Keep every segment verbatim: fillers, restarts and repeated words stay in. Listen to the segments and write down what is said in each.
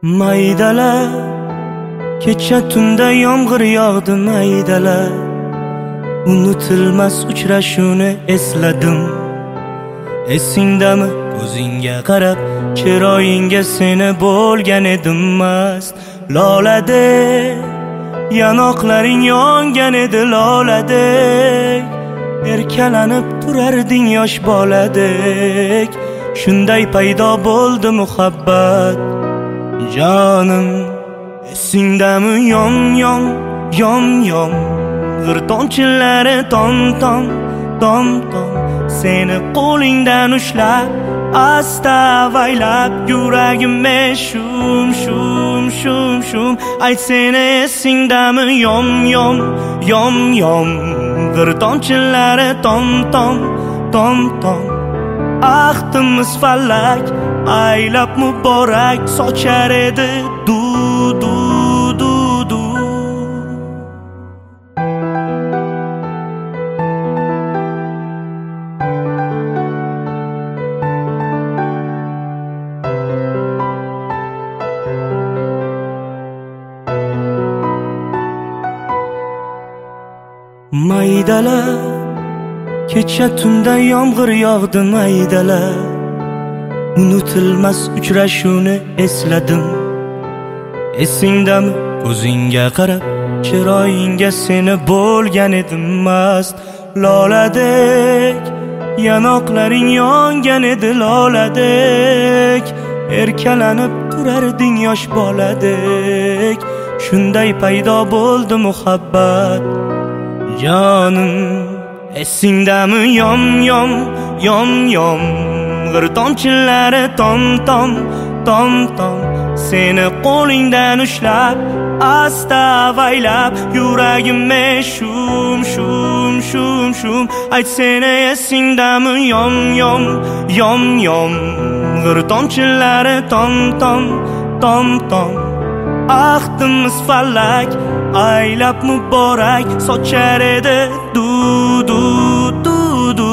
Maydalar, kecha tunda yomg'ir yog'di maydalar. Unutilmas uchrashuvni esladim. Esingdami ko'zingga qarab, chiroyingga seni bo'lgan edim mast. Loladek, yanoqlaring yongan edi loladek. Erkalanib turarding yosh boladek. Shunday paydo bo'ldi muhabbat. Jonim, esingdami yom yom, yom yom, g'irtonchilari tom tom, tom tom. Seni qo'lingdan ushlab, asta avaylab, yuragimga shum shum shum shum. Ayt seni esingdami yom yom, yom yom, g'irtonchilari tom tom, tom tom. Ahdimiz falak, aylab muborak sochar edi du du du du. Maydalar, kecha tunda yomg'ir yog'di maydalar. Unutilmas uchrashuvni esladim. Esingdami ko'zingga qarab, chiroyingga seni bo'lgan edim mast. Loladek, yanoqlaring yongan edi loladek. Erkalanib turarding yosh boladek. Shunday paydo bo'ldi muhabbat. Jonim, esingdami yom yom, yom yom, g'irtonchilari tom tom, tom tom. Seni qo'lingdan ushlab, asta avaylab, yuragimga shum shum shum shum. Ayt seni esingdami yom yom, yom yom, g'irtonchilari tom tom, tom tom. Ahdimiz falak, aylab muborak sochar edi du du du du.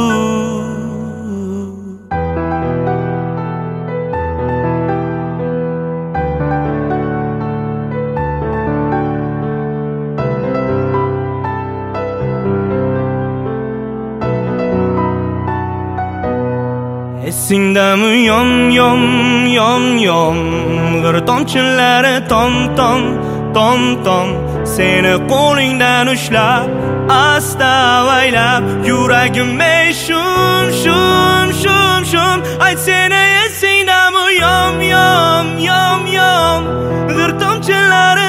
Esingdami yom yom, yom yom, g'irtonchilari tom tom, tom tom. Seni qo'lingdan ushlab, asta avaylab, yuragimga shum shum shum shum. Ayt seni esingdami yom yom, yom yom, g'irtonchilari